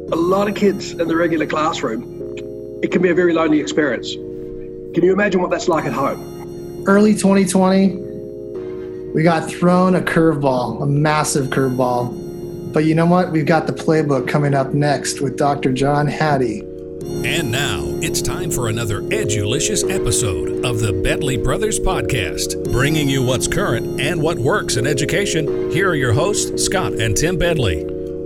a lot of kids in the regular classroom, it can be a very lonely experience. Can you imagine what that's like at home? Early 2020, we got thrown a curveball, a massive curveball. But you know what? We've got the playbook coming up next with Dr. John Hattie. And now it's time for another edulicious episode of the Bedley Brothers Podcast, bringing you what's current and what works in education. Here are your hosts, Scott and Tim Bedley.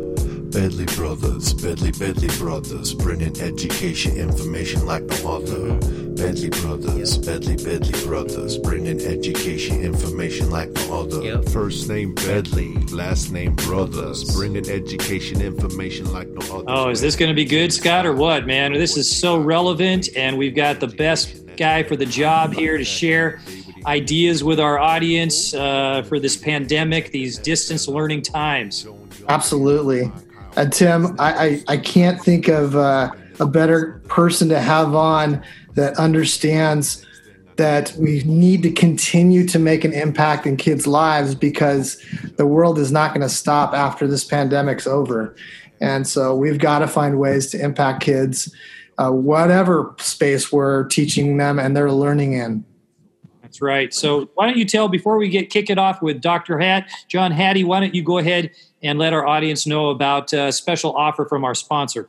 Bedley Brothers, Bedley Brothers, bringing education information like no other. Bedley Brothers, Bedley Brothers, bringing education information like no other. First name Bedley, last name Brothers, bringing education information like no other. Oh, is this going to be good, Scott, or what, man? This is so relevant, and we've got the best guy for the job here to share ideas with our audience for this pandemic, these distance learning times. Absolutely. Tim, I can't think of a better person to have on that understands that we need to continue to make an impact in kids' lives because the world is not going to stop after this pandemic's over. And so we've got to find ways to impact kids, whatever space we're teaching them and they're learning in. That's right. So why don't you tell, before we kick it off with Dr. John Hattie, why don't you go ahead and let our audience know about a special offer from our sponsor.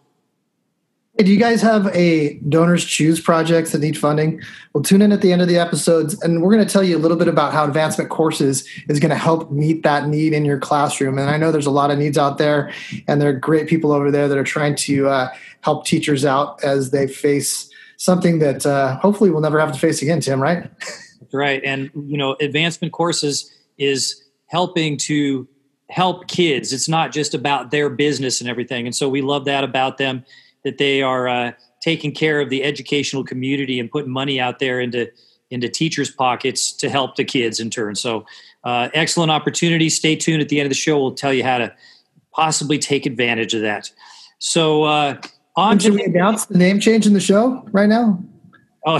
Hey, do you guys have a Donors Choose projects that need funding? Well, tune in at the end of the episodes, and we're going to tell you a little bit about how Advancement Courses is going to help meet that need in your classroom. And I know there's a lot of needs out there, and there are great people over there that are trying to help teachers out as they face something that hopefully we'll never have to face again, Tim, right? That's right. And, Advancement Courses is helping to help kids. It's not just about their business and everything. And so we love that about them, that they are taking care of the educational community and putting money out there into teachers' pockets to help the kids in turn. So excellent opportunity. Stay tuned. At the end of the show, we'll tell you how to possibly take advantage of that. So should we announce the name change in the show right now? Oh,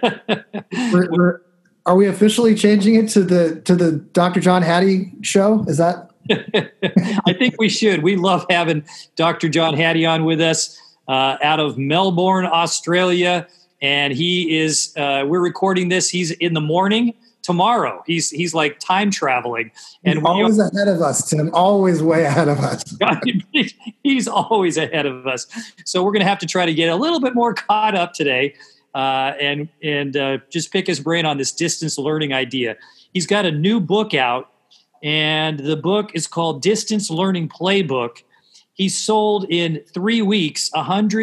are we officially changing it to the Dr. John Hattie show? Is that? I think we should. We love having Dr. John Hattie on with us out of Melbourne, Australia. And he is, we're recording this. He's in the morning tomorrow. He's like time traveling. And he's always ahead of us, Tim. Always way ahead of us. He's always ahead of us. So we're going to have to try to get a little bit more caught up today and just pick his brain on this distance learning idea. He's got a new book out. And the book is called Distance Learning Playbook. He sold in 3 weeks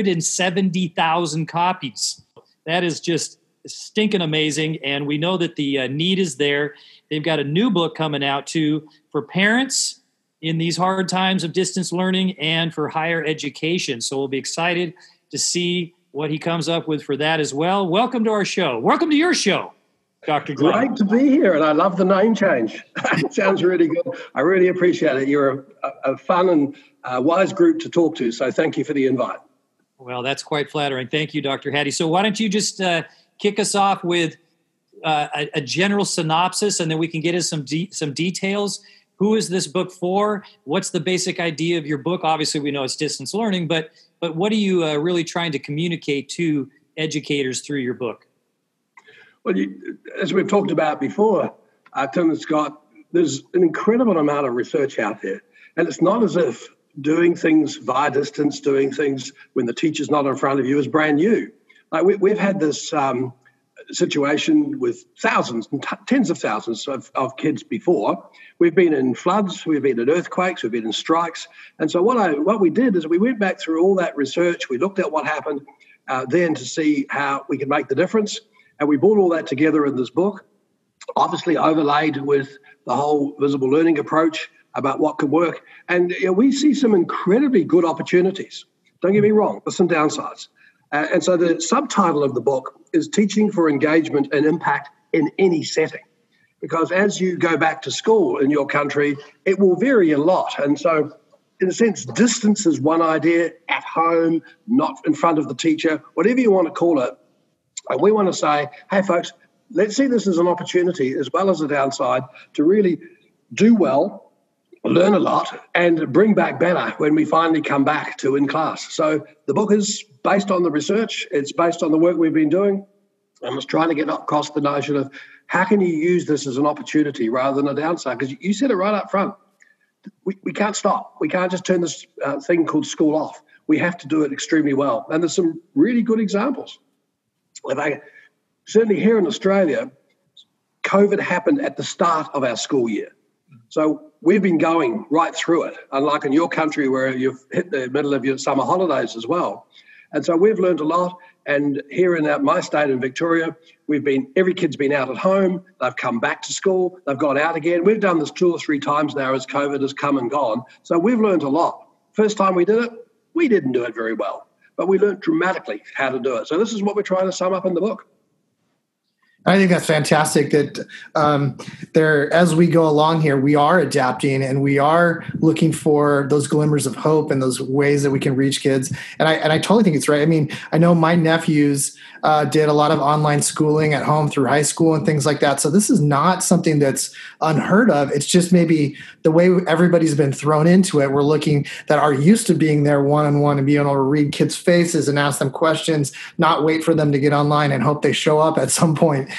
170,000 copies. That is just stinking amazing. And we know that the need is there. They've got a new book coming out too for parents in these hard times of distance learning and for higher education. So we'll be excited to see what he comes up with for that as well. Welcome to our show. Welcome to your show, Dr. John. Great to be here, and I love the name change. It sounds really good. I really appreciate it. You're a fun and wise group to talk to, so thank you for the invite. Well, that's quite flattering. Thank you, Dr. Hattie. So why don't you just kick us off with a general synopsis, and then we can get into some details. Who is this book for? What's the basic idea of your book? Obviously, we know it's distance learning, but what are you really trying to communicate to educators through your book? Well, as we've talked about before, Tim and Scott, there's an incredible amount of research out there. And it's not as if doing things via distance, doing things when the teacher's not in front of you is brand new. Like we've had this situation with thousands and tens of thousands of kids before. We've been in floods, we've been in earthquakes, we've been in strikes. And so what we did is we went back through all that research. We looked at what happened then to see how we could make the difference. And we brought all that together in this book, obviously overlaid with the whole visible learning approach about what could work. And we see some incredibly good opportunities. Don't get me wrong, there's some downsides. And so the subtitle of the book is Teaching for Engagement and Impact in Any Setting. Because as you go back to school in your country, it will vary a lot. And so in a sense, distance is one idea, at home, not in front of the teacher, whatever you want to call it. And we want to say, hey, folks, let's see this as an opportunity as well as a downside to really do well learn a lot, and bring back better when we finally come back to in class. So the book is based on the research. It's based on the work we've been doing. And it's trying to get across the notion of how can you use this as an opportunity rather than a downside? Because you said it right up front. We can't stop. We can't just turn this thing called school off. We have to do it extremely well. And there's some really good examples. Certainly here in Australia, COVID happened at the start of our school year. So we've been going right through it, unlike in your country where you've hit the middle of your summer holidays as well. And so we've learned a lot. And here in my state in Victoria, every kid's been out at home. They've come back to school. They've gone out again. We've done this 2 or 3 times now as COVID has come and gone. So we've learned a lot. First time we did it, we didn't do it very well, but we learned dramatically how to do it. So this is what we're trying to sum up in the book. I think that's fantastic that as we go along here, we are adapting and we are looking for those glimmers of hope and those ways that we can reach kids. And I totally think it's right. I mean, I know my nephews did a lot of online schooling at home through high school and things like that. So this is not something that's unheard of. It's just maybe the way everybody's been thrown into it. We're looking that are used to being there one-on-one and being able to read kids' faces and ask them questions, not wait for them to get online and hope they show up at some point.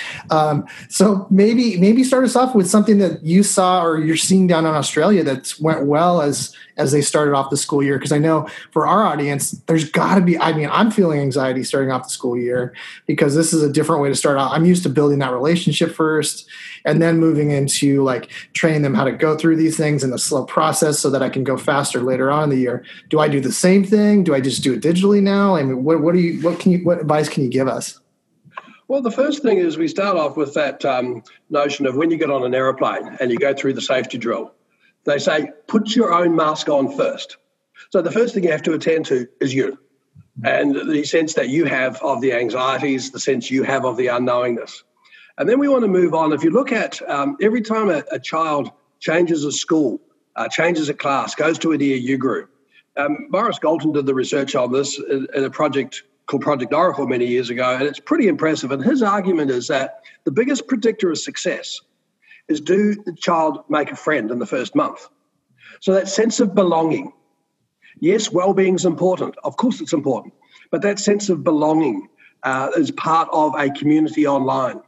So maybe start us off with something that you saw or you're seeing down in Australia that went well as they started off the school year. Because I know for our audience, there's got to be, I'm feeling anxiety starting off the school year because this is a different way to start out. I'm used to building that relationship first and then moving into like training them how to go through these things in a slow process so that I can go faster later on in the year. Do I do the same thing? Do I just do it digitally now? I mean, what advice can you give us? Well, the first thing is we start off with that notion of when you get on an aeroplane and you go through the safety drill, they say, put your own mask on first. So the first thing you have to attend to is you and the sense that you have of the anxieties, the sense you have of the unknowingness. And then we want to move on. If you look at every time a child changes a school, changes a class, goes to a DAU group, Boris Galton did the research on this in a project called Project Oracle many years ago, and it's pretty impressive. And his argument is that the biggest predictor of success is, do the child make a friend in the first month? So that sense of belonging. Yes, well-being is important. Of course it's important. But that sense of belonging is part of a community online.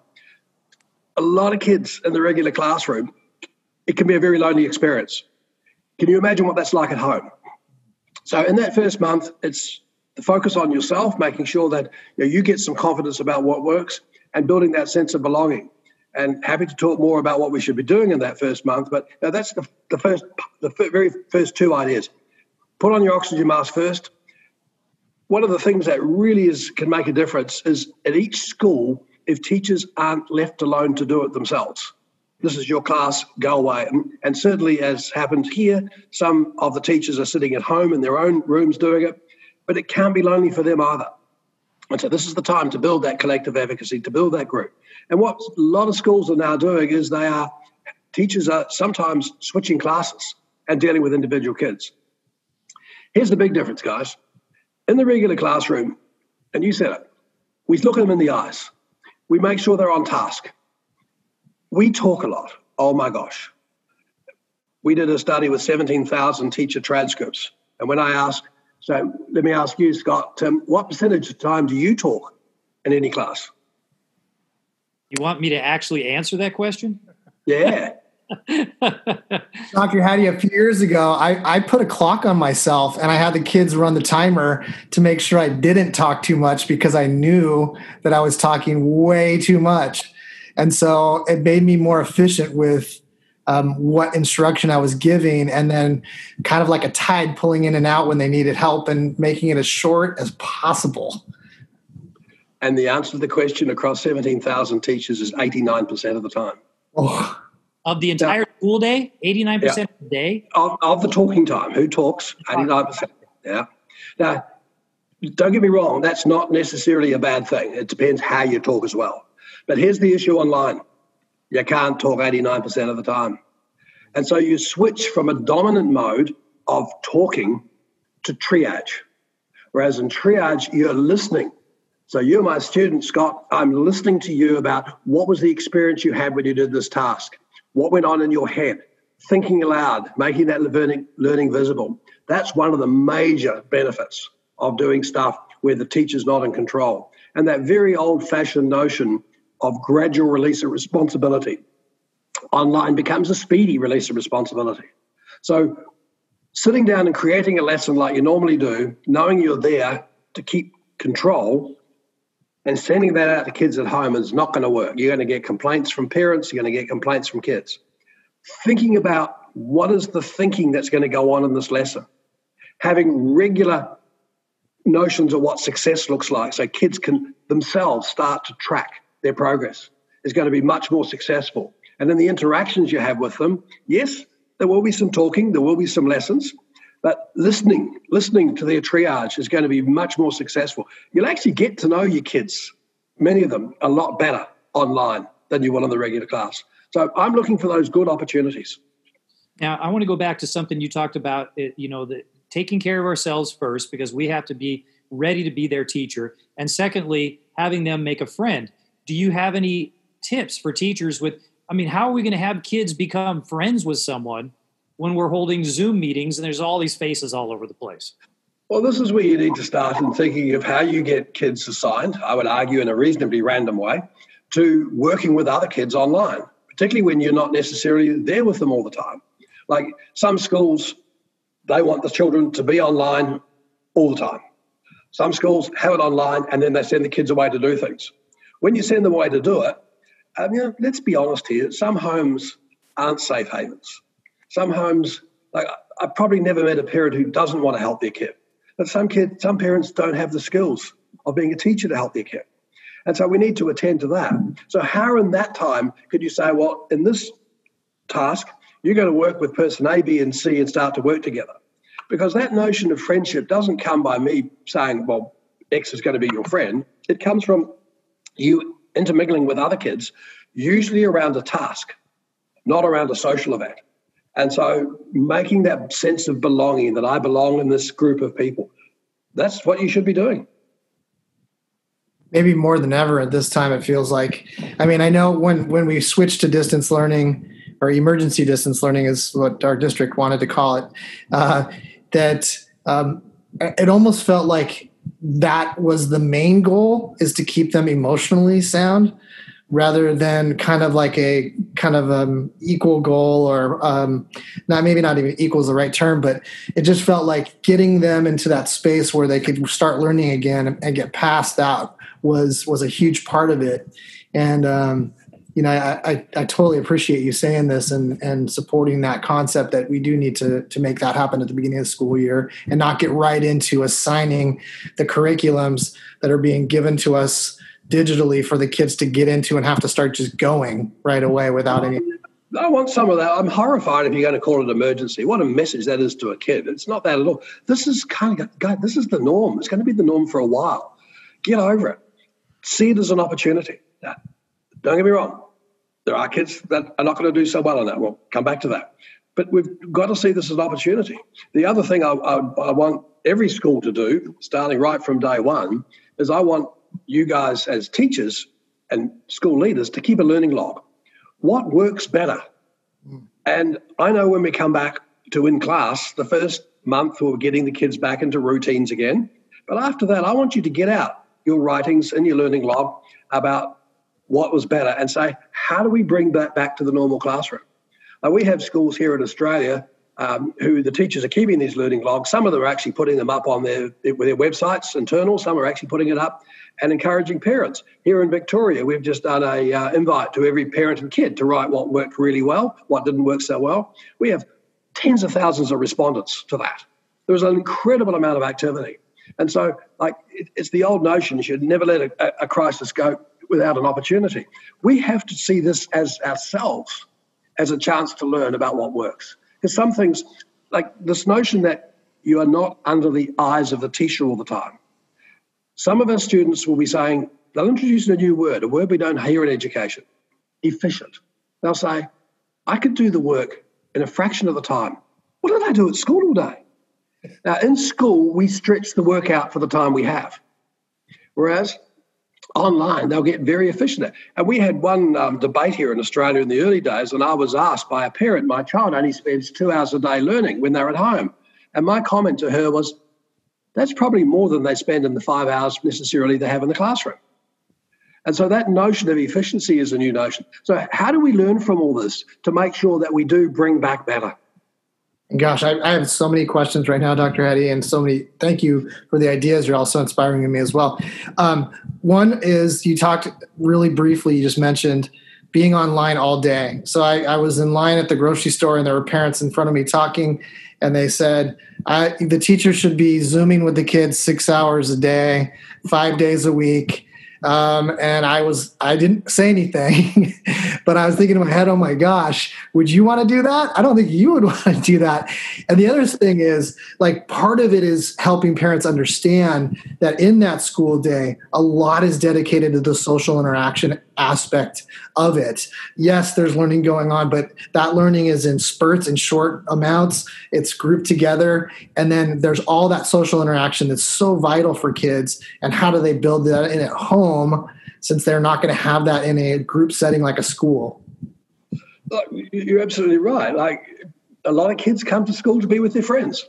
A lot of kids in the regular classroom, it can be a very lonely experience. Can you imagine what that's like at home? So in that first month, it's the focus on yourself, making sure that you get some confidence about what works and building that sense of belonging. And happy to talk more about what we should be doing in that first month. But that's the very first 2 ideas. Put on your oxygen mask first. One of the things that really can make a difference is at each school, if teachers aren't left alone to do it themselves. This is your class, go away. And certainly, as happened here, some of the teachers are sitting at home in their own rooms doing it, but it can't be lonely for them either. And so this is the time to build that collective advocacy, to build that group. And what a lot of schools are now doing is teachers are sometimes switching classes and dealing with individual kids. Here's the big difference, guys. In the regular classroom, and you said it, we look at them in the eyes. We make sure they're on task. We talk a lot. Oh my gosh. We did a study with 17,000 teacher transcripts. And when I asked, so let me ask you, Scott, what percentage of time do you talk in any class? You want me to actually answer that question? Yeah. Dr. Hattie, a few years ago, I put a clock on myself and I had the kids run the timer to make sure I didn't talk too much because I knew that I was talking way too much. And so it made me more efficient with what instruction I was giving, and then kind of like a tide pulling in and out when they needed help and making it as short as possible. And the answer to the question across 17,000 teachers is 89% of the time. Oh. Of the entire school day? 89% of the day? Of the talking time. Who talks? 89%. Yeah. Now, don't get me wrong. That's not necessarily a bad thing. It depends how you talk as well. But here's the issue online. You can't talk 89% of the time. And so you switch from a dominant mode of talking to triage. Whereas in triage, you're listening. So you're my student, Scott. I'm listening to you about what was the experience you had when you did this task. What went on in your head? thinking aloud, making that learning visible. That's one of the major benefits of doing stuff where the teacher's not in control. And that very old-fashioned notion of gradual release of responsibility online becomes a speedy release of responsibility. So sitting down and creating a lesson like you normally do, knowing you're there to keep control and sending that out to kids at home is not going to work. You're going to get complaints from parents. You're going to get complaints from kids. Thinking about what is the thinking that's going to go on in this lesson. Having regular notions of what success looks like so kids can themselves start to track their progress is going to be much more successful. And in the interactions you have with them, yes, there will be some talking, there will be some lessons, but listening to their triage is going to be much more successful. You'll actually get to know your kids, many of them, a lot better online than you will in the regular class. So I'm looking for those good opportunities. Now, I want to go back to something you talked about, the taking care of ourselves first, because we have to be ready to be their teacher. And secondly, having them make a friend. Do you have any tips for teachers how are we going to have kids become friends with someone when we're holding Zoom meetings and there's all these faces all over the place? Well, this is where you need to start in thinking of how you get kids assigned, I would argue in a reasonably random way, to working with other kids online, particularly when you're not necessarily there with them all the time. Like some schools, they want the children to be online all the time. Some schools have it online and then they send the kids away to do things. When you send them away to do it, let's be honest here, some homes aren't safe havens. Some homes, I've probably never met a parent who doesn't want to help their kid. But some parents don't have the skills of being a teacher to help their kid. And so we need to attend to that. So how in that time could you say, well, in this task, you're going to work with person A, B, and C and start to work together? Because that notion of friendship doesn't come by me saying, well, X is going to be your friend. It comes from you intermingling with other kids, usually around a task, not around a social event. And so making that sense of belonging, that I belong in this group of people, that's what you should be doing. Maybe more than ever at this time, it feels like. I know when we switched to distance learning, or emergency distance learning is what our district wanted to call it, that it almost felt like that was the main goal, is to keep them emotionally sound, rather than kind of like a equal goal, or maybe not even equal is the right term, but it just felt like getting them into that space where they could start learning again and get past that was a huge part of it. And I totally appreciate you saying this and supporting that concept that we do need to make that happen at the beginning of the school year and not get right into assigning the curriculums that are being given to us digitally for the kids to get into and have to start just going right away without any. I want some of that. I'm horrified if you're going to call it emergency. What a message that is to a kid. It's not that at all. This is this is the norm. It's going to be the norm for a while. Get over it. See it as an opportunity. Now, don't get me wrong. There are kids that are not going to do so well on that. We'll come back to that. But we've got to see this as an opportunity. The other thing I want every school to do, starting right from day one, is I want you guys as teachers and school leaders to keep a learning log. What works better? And I know when we come back to in class, the first month we're getting the kids back into routines again. But after that, I want you to get out your writings and your learning log about what was better and say, how do we bring that back to the normal classroom? We have schools here in Australia who the teachers are keeping these learning logs. Some of them are actually putting them up on their websites, internal. Some are actually putting it up and encouraging parents. Here in Victoria, we've just done a invite to every parent and kid to write what worked really well, what didn't work so well. We have tens of thousands of respondents to that. There was an incredible amount of activity. And so it's the old notion, you should never let a crisis go without an opportunity. We have to see this as ourselves as a chance to learn about what works. Because some things, like this notion that you are not under the eyes of the teacher all the time. Some of our students will be saying, they'll introduce a new word, a word we don't hear in education, efficient. They'll say, I could do the work in a fraction of the time. What did I do at school all day? Now, in school, we stretch the work out for the time we have. Whereas online, they'll get very efficient. And we had one debate here in Australia in the early days, and I was asked by a parent, my child only spends 2 hours a day learning when they're at home. And my comment to her was, that's probably more than they spend in the 5 hours necessarily they have in the classroom. And so that notion of efficiency is a new notion. So how do we learn from all this to make sure that we do bring back better? Gosh, I have so many questions right now, Dr. Eddy, and so many. Thank you for the ideas. You're also inspiring me as well. One is you talked really briefly, you just mentioned being online all day. So I was in line at the grocery store and there were parents in front of me talking, and they said, the teacher should be Zooming with the kids 6 hours a day, 5 days a week. And I didn't say anything, but I was thinking in my head, oh my gosh, would you want to do that? I don't think you would want to do that. And the other thing is, like, part of it is helping parents understand that in that school day, a lot is dedicated to the social interaction aspect of it. Yes, there's learning going on, but that learning is in spurts and short amounts. It's grouped together. And then there's all that social interaction that's so vital for kids. And how do they build that in at home, since they're not going to have that in a group setting like a school? Look, you're absolutely right. Like, a lot of kids come to school to be with their friends.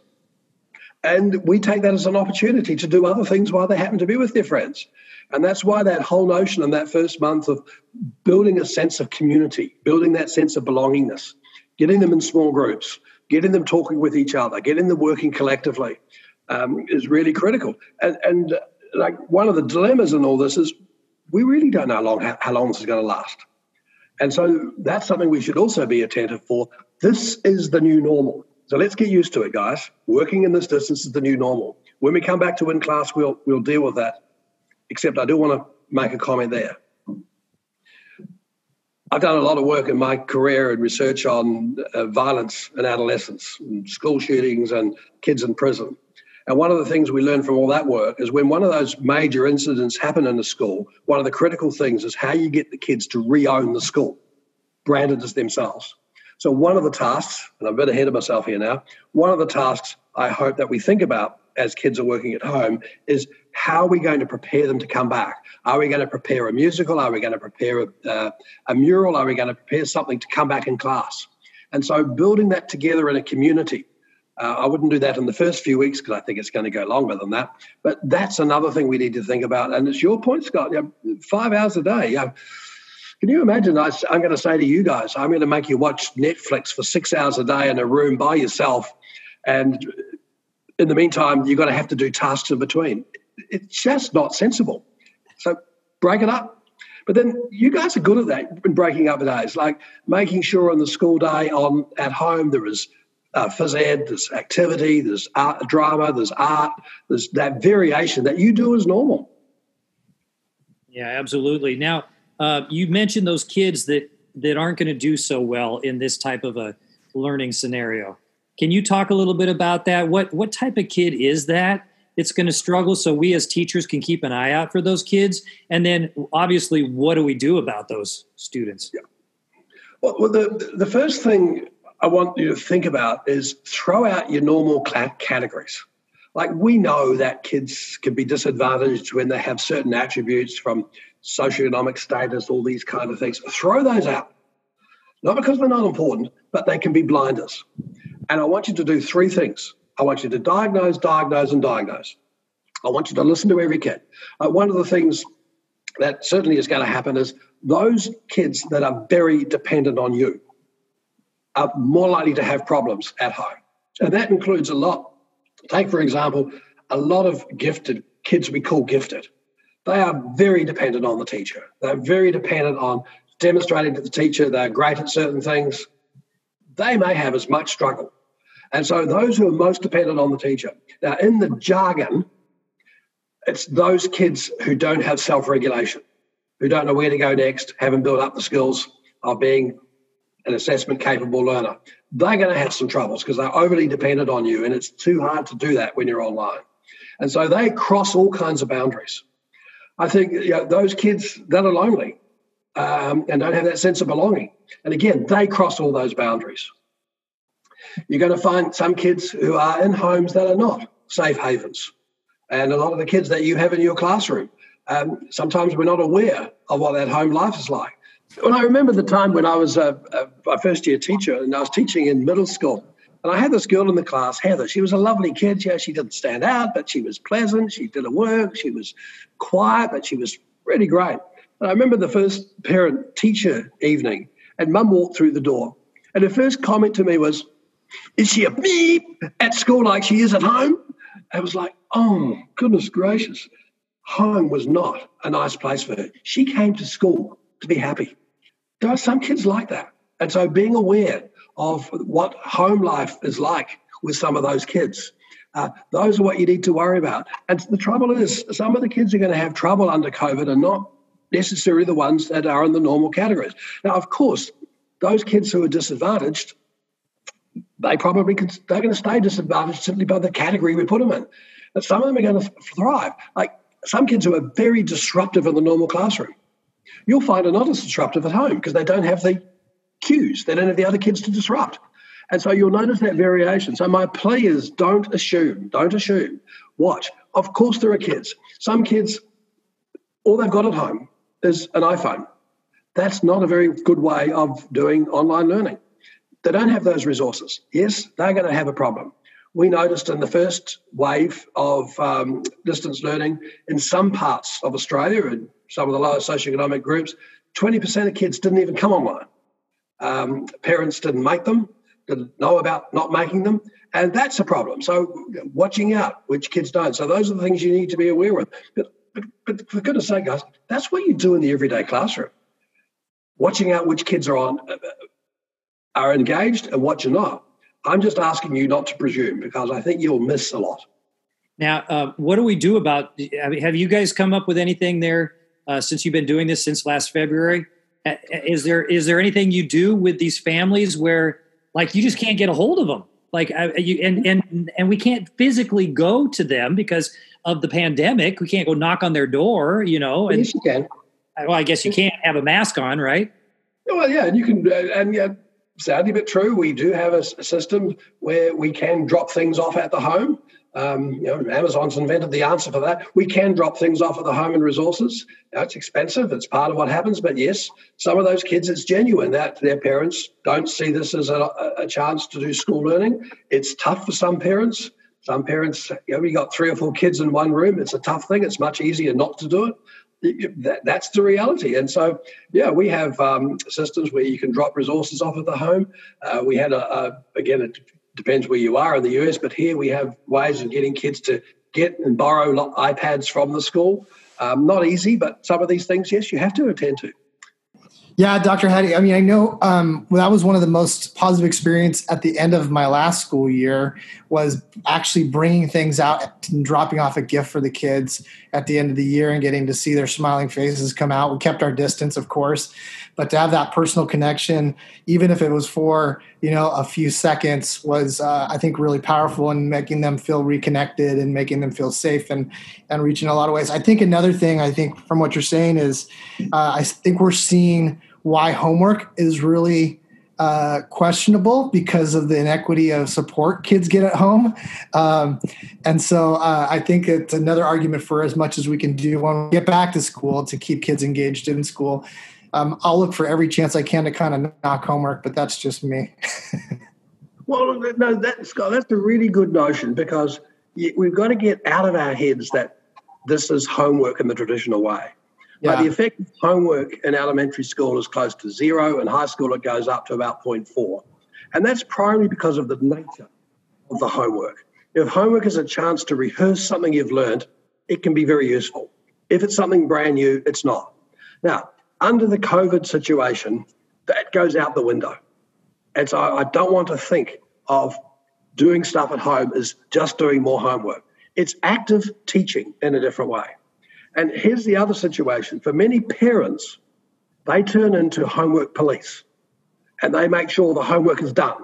And we take that as an opportunity to do other things while they happen to be with their friends. And that's why that whole notion in that first month of building a sense of community, building that sense of belongingness, getting them in small groups, getting them talking with each other, getting them working collectively is really critical. And like, one of the dilemmas in all this is we really don't know how long this is going to last. And so that's something we should also be attentive for. This is the new normal. So let's get used to it, guys. Working in this distance is the new normal. When we come back to in class, we'll deal with that. Except I do want to make a comment there. I've done a lot of work in my career and research on violence in adolescence, and school shootings and kids in prison. And one of the things we learn from all that work is when one of those major incidents happen in a school, one of the critical things is how you get the kids to re-own the school, branded as themselves. So one of the tasks, and I'm a bit ahead of myself here now, one of the tasks I hope that we think about as kids are working at home is how are we going to prepare them to come back? Are we going to prepare a musical? Are we going to prepare a mural? Are we going to prepare something to come back in class? And so building that together in a community. I wouldn't do that in the first few weeks because I think it's going to go longer than that. But that's another thing we need to think about. And it's your point, Scott, 5 hours a day. Can you imagine? I'm going to say to you guys, I'm going to make you watch Netflix for 6 hours a day in a room by yourself. And in the meantime, you're going to have to do tasks in between. It's just not sensible. So break it up. But then you guys are good at that in breaking up the days, like making sure on the school day at home there is phys ed, there's activity, there's art, drama, there's art, there's that variation that you do as normal. Yeah, absolutely. Now, you mentioned those kids that aren't going to do so well in this type of a learning scenario. Can you talk a little bit about that? What type of kid is that that's going to struggle, so we as teachers can keep an eye out for those kids? And then, obviously, what do we do about those students? Yeah. Well, the first thing I want you to think about is throw out your normal categories. Like, we know that kids can be disadvantaged when they have certain attributes from socioeconomic status, all these kind of things. Throw those out. Not because they're not important, but they can be blinders. And I want you to do three things. I want you to diagnose, and diagnose. I want you to listen to every kid. One of the things that certainly is going to happen is those kids that are very dependent on you are more likely to have problems at home. And that includes a lot. Take, for example, a lot of gifted kids we call gifted. They are very dependent on the teacher. They're very dependent on demonstrating to the teacher they're great at certain things. They may have as much struggle. And so those who are most dependent on the teacher. Now, in the jargon, it's those kids who don't have self-regulation, who don't know where to go next, haven't built up the skills of being an assessment-capable learner. They're going to have some troubles because they're overly dependent on you, and it's too hard to do that when you're online. And so they cross all kinds of boundaries. I think those kids that are lonely and don't have that sense of belonging, and again, they cross all those boundaries. You're going to find some kids who are in homes that are not safe havens. And a lot of the kids that you have in your classroom Sometimes we're not aware of what that home life is like. Well, I remember the time when I was a first-year teacher, and I was teaching in middle school. And I had this girl in the class, Heather. She was a lovely kid. Yeah, she didn't stand out, but she was pleasant. She did her work. She was quiet, but she was really great. And I remember the first parent-teacher evening, and Mum walked through the door. And her first comment to me was, "Is she a beep at school like she is at home?" I was like, oh, goodness gracious. Home was not a nice place for her. She came to school to be happy. There are some kids like that. And so being aware of what home life is like with some of those kids, those are what you need to worry about. And the trouble is, some of the kids are going to have trouble under COVID and not necessarily the ones that are in the normal categories. Now, of course, those kids who are disadvantaged, they're going to stay disadvantaged simply by the category we put them in. But some of them are going to thrive. Like some kids who are very disruptive in the normal classroom, you'll find are not as disruptive at home because they don't have the cues. They don't have the other kids to disrupt. And so you'll notice that variation. So my plea is don't assume. Watch. Of course there are kids. Some kids, all they've got at home is an iPhone. That's not a very good way of doing online learning. They don't have those resources. Yes, they're going to have a problem. We noticed in the first wave of distance learning in some parts of Australia and some of the lower socioeconomic groups, 20% of kids didn't even come online. Parents didn't make them, didn't know about not making them, and that's a problem. So watching out which kids don't. So those are the things you need to be aware of. But for goodness sake, guys, that's what you do in the everyday classroom. Watching out which kids are engaged and what you're not. I'm just asking you not to presume because I think you'll miss a lot. Now, what do we do about, have you guys come up with anything there since you've been doing this since last February? Is there anything you do with these families where like you just can't get a hold of them? Like and we can't physically go to them because of the pandemic. We can't go knock on their door, you know. And, yes, you can. Well, I guess you can't have a mask on, right? Well, yeah, and you can, and yeah, sadly but true, we do have a system where we can drop things off at the home. Amazon's invented the answer for that. We can drop things off at the home and resources. Now, it's expensive. It's part of what happens. But yes, some of those kids, it's genuine that their parents don't see this as a chance to do school learning. It's tough for some parents. Some parents, we got 3 or 4 kids in one room. It's a tough thing. It's much easier not to do it. That's the reality. And so, yeah, we have systems where you can drop resources off at the home. We had, again, it depends where you are in the US, but here we have ways of getting kids to get and borrow iPads from the school. Not easy, but some of these things, yes, you have to attend to. Yeah, Dr. Hattie, I mean, I know that was one of the most positive experience at the end of my last school year was actually bringing things out and dropping off a gift for the kids at the end of the year and getting to see their smiling faces come out. We kept our distance, of course, but to have that personal connection, even if it was for, a few seconds was, I think, really powerful in making them feel reconnected and making them feel safe and reaching a lot of ways. I think another thing from what you're saying is I think we're seeing why homework is really questionable because of the inequity of support kids get at home. And so I think it's another argument for as much as we can do when we get back to school to keep kids engaged in school. I'll look for every chance I can to kind of knock homework, but that's just me. Well, no, Scott, that's a really good notion because we've got to get out of our heads that this is homework in the traditional way. Yeah. The effect of homework in elementary school is close to 0. In high school, it goes up to about 0.4. And that's primarily because of the nature of the homework. If homework is a chance to rehearse something you've learned, it can be very useful. If it's something brand new, it's not. Now, under the COVID situation, that goes out the window. And so I don't want to think of doing stuff at home as just doing more homework. It's active teaching in a different way. And here's the other situation. For many parents, they turn into homework police and they make sure the homework is done.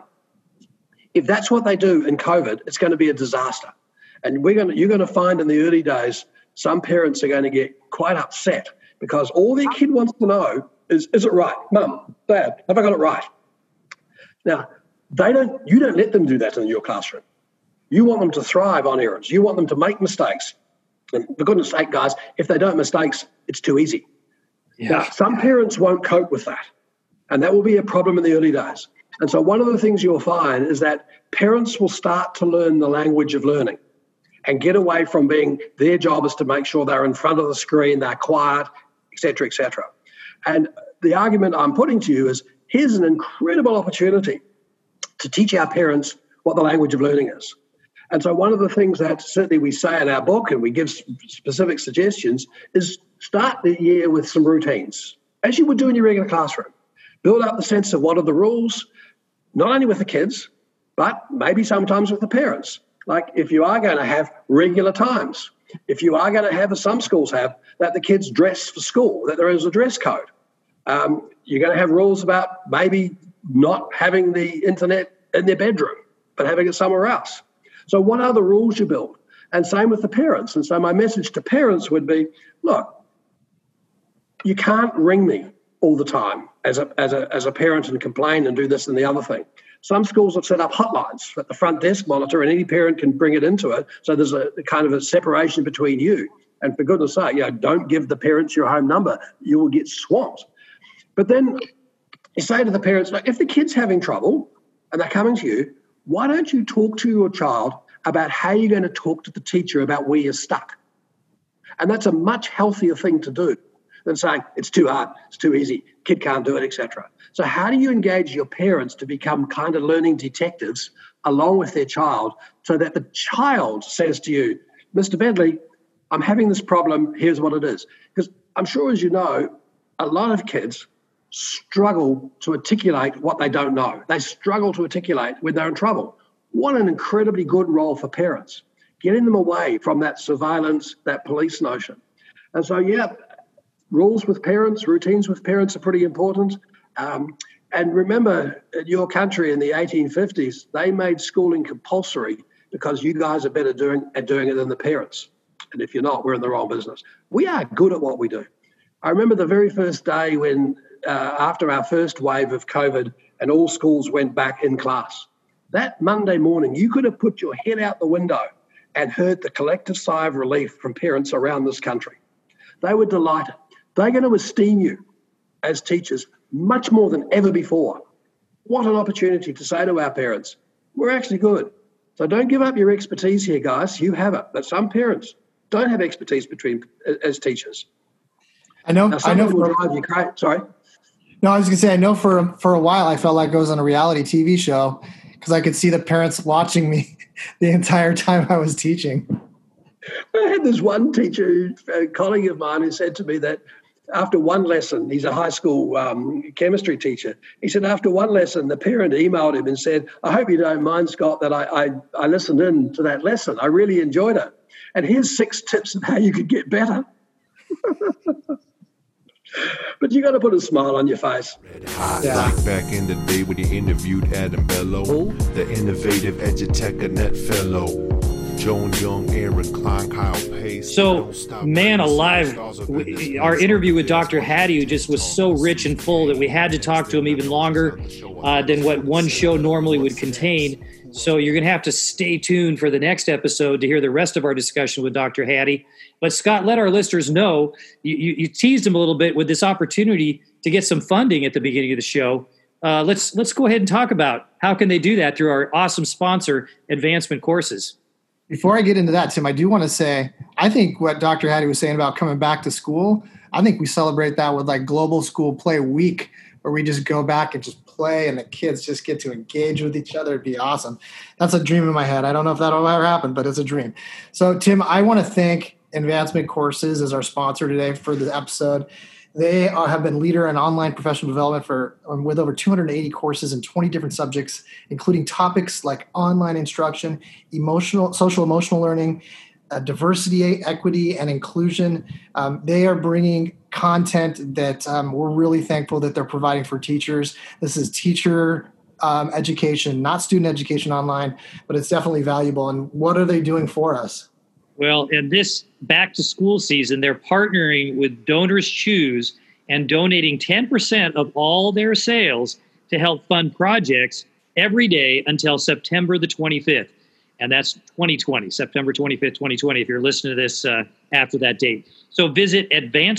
If that's what they do in COVID, it's going to be a disaster. And you're going to find in the early days, some parents are going to get quite upset because all their kid wants to know is it right? Mum, Dad, have I got it right? Now, you don't let them do that in your classroom. You want them to thrive on errors. You want them to make mistakes. And for goodness sake, guys, if they don't make mistakes, it's too easy. Yeah. Now, some parents won't cope with that, and that will be a problem in the early days. And so one of the things you'll find is that parents will start to learn the language of learning and get away from being their job is to make sure they're in front of the screen, they're quiet, et cetera, et cetera. And the argument I'm putting to you is here's an incredible opportunity to teach our parents what the language of learning is. And so one of the things that certainly we say in our book and we give specific suggestions is start the year with some routines, as you would do in your regular classroom. Build up the sense of what are the rules, not only with the kids, but maybe sometimes with the parents. Like if you are going to have regular times, if you are going to have, as some schools have, that the kids dress for school, that there is a dress code. You're going to have rules about maybe not having the internet in their bedroom, but having it somewhere else. So what are the rules you build? And same with the parents. And so my message to parents would be, look, you can't ring me all the time as a parent and complain and do this and the other thing. Some schools have set up hotlines at the front desk monitor, and any parent can bring it into it. So there's a kind of a separation between you. And for goodness sake, don't give the parents your home number. You will get swamped. But then you say to the parents, look, if the kid's having trouble and they're coming to you, why don't you talk to your child about how you're going to talk to the teacher about where you're stuck? And that's a much healthier thing to do than saying it's too hard, it's too easy, kid can't do it, etc. So how do you engage your parents to become kind of learning detectives along with their child so that the child says to you, Mr. Bedley, I'm having this problem, here's what it is. Because I'm sure, as you know, a lot of kids struggle to articulate what they don't know. They struggle to articulate when they're in trouble. What an incredibly good role for parents, getting them away from that surveillance, that police notion. And so, rules with parents, routines with parents are pretty important. And remember, in your country in the 1850s, they made schooling compulsory because you guys are better at doing it than the parents. And if you're not, we're in the wrong business. We are good at what we do. I remember the very first day when, after our first wave of COVID and all schools went back in class, that Monday morning, you could have put your head out the window and heard the collective sigh of relief from parents around this country. They were delighted. They're going to esteem you as teachers much more than ever before. What an opportunity to say to our parents, we're actually good. So don't give up your expertise here, guys. You have it. But some parents don't have expertise as teachers. I know. Now, I know. Sorry. No, I was going to say, I know for a while I felt like I was on a reality TV show because I could see the parents watching me the entire time I was teaching. I had this one teacher, a colleague of mine, who said to me that after one lesson, he's a high school chemistry teacher, he said after one lesson, the parent emailed him and said, I hope you don't mind, Scott, that I listened in to that lesson. I really enjoyed it. And here's 6 tips of how you could get better. But you got to put a smile on your face. Like back in the day when you interviewed Adam Bellow, the innovative edutech net fellow. Joan Young, Aaron Klein, Kyle Pace. So, man alive, our interview with Dr. Hattie just was so rich and full that we had to talk to him even longer than what one show normally would contain. So you're going to have to stay tuned for the next episode to hear the rest of our discussion with Dr. Hattie. But Scott, let our listeners know, you teased him a little bit with this opportunity to get some funding at the beginning of the show. Let's go ahead and talk about how can they do that through our awesome sponsor, Advancement Courses. Before I get into that, Tim, I do want to say, I think what Dr. Hattie was saying about coming back to school, I think we celebrate that with like Global School Play Week, where we just go back and just play and the kids just get to engage with each other. It'd be awesome. That's a dream in my head. I don't know if that'll ever happen, but it's a dream. So, Tim, I want to thank Advancement Courses as our sponsor today for the episode. They have been leader in online professional development with over 280 courses in 20 different subjects, including topics like online instruction, social emotional learning, diversity, equity, and inclusion. They are bringing content that we're really thankful that they're providing for teachers. This is teacher education, not student education online, but it's definitely valuable. And what are they doing for us? Well, in this back to school season, they're partnering with Donors Choose and donating 10% of all their sales to help fund projects every day until September the 25th. And that's 2020, September 25th, 2020, if you're listening to this after that date. So visit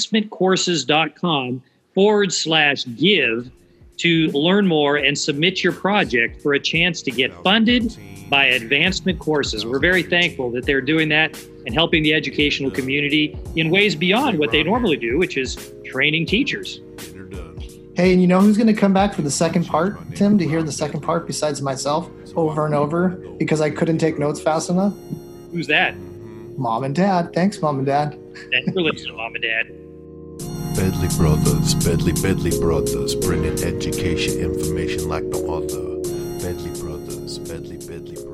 advancementcourses.com/give to learn more and submit your project for a chance to get funded by Advancement Courses. We're very thankful that they're doing that and helping the educational community in ways beyond what they normally do, which is training teachers. Hey, and you know who's going to come back for the second part, Tim, to hear the second part besides myself over and over because I couldn't take notes fast enough? Who's that? Mom and Dad. Thanks, Mom and Dad. Thanks for listening, Mom and Dad. Bedley Brothers, Bedley Brothers, bringing education information like no other. Bedley Brothers, Bedley Brothers.